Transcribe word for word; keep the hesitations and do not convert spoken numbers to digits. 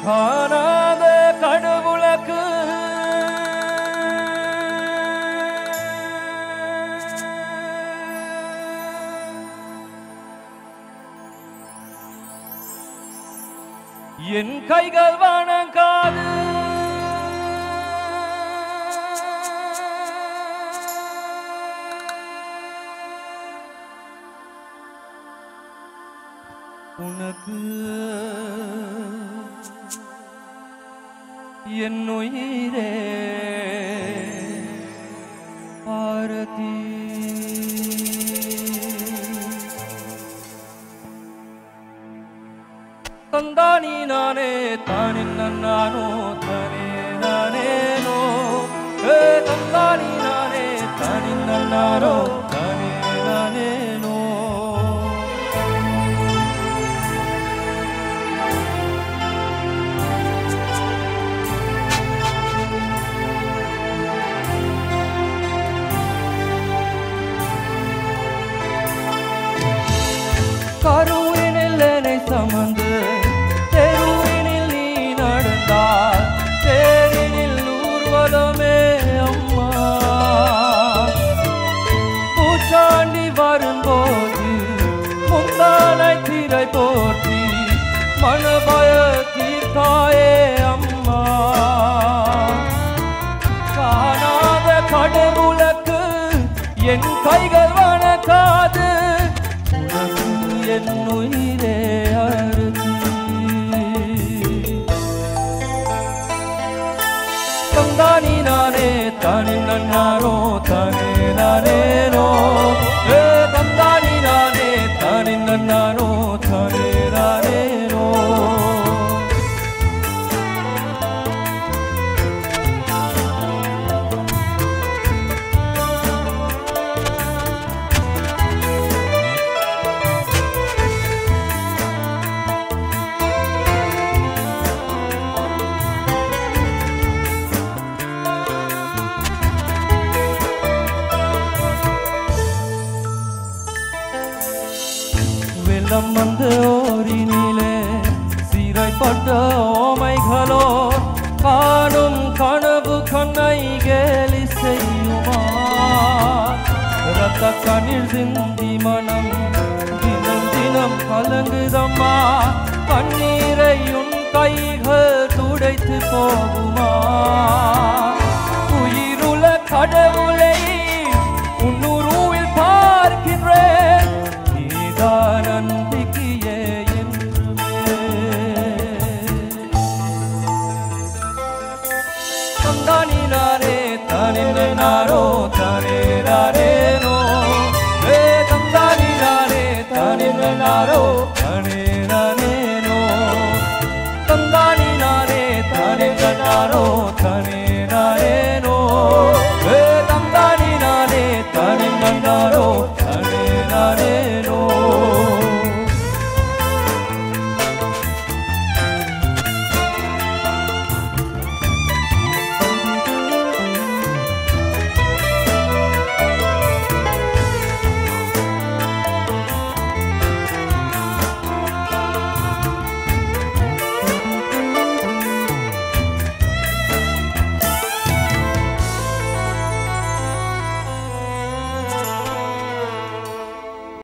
காணாத கடவுளுக்கு என் கைகள் வணங்காது உனக்கு என் உயிரே ஆரதி தந்தானி நானே தானே நானோ தானே நானேனோ ஏ தந்தானி நானே தானே நானோ தானே நானேனோ கருவினில் என்னை சமந்து தெருவினில் நீ நடந்தால் தேரினில் ஊர்வலமே அம்மா பூச்சாண்டி வரும்போது முந்தானை திரை போர்த்தி மனபய தீர்த்தாயே அம்மா காணாத கடவுளுக்கு என் கைகள் வணங்காது என் உயிரே அருதி தந்தானி நானே தானே நானோ தானே நானேனோ ஏ தந்தானி நானே தானே நானோ தானே நானேனோ வெள்ளம் வந்து ஓரினிலே சீரைப்பட்ட ஓமைகளோ காணும் கனவு கண்ணை கேலி செய்யுமா ரத்த கண்ணில் சிந்தி மனம் தினம் தினம் கலங்குதம்மா கண்ணீரை உன் கைகள் துடைத்து போகுமா உயிருள்ள கடவுளை உன்னுருவில் பார்க்கின்றேன் நம்பிக்கையே என்றுமே தந்தானி நானே தானே நானோ தானே நானேனோ ஏ தந்தானி நானே தானே நானோ தானே நானேனோ தந்தானி நானே தானே நானோ தானே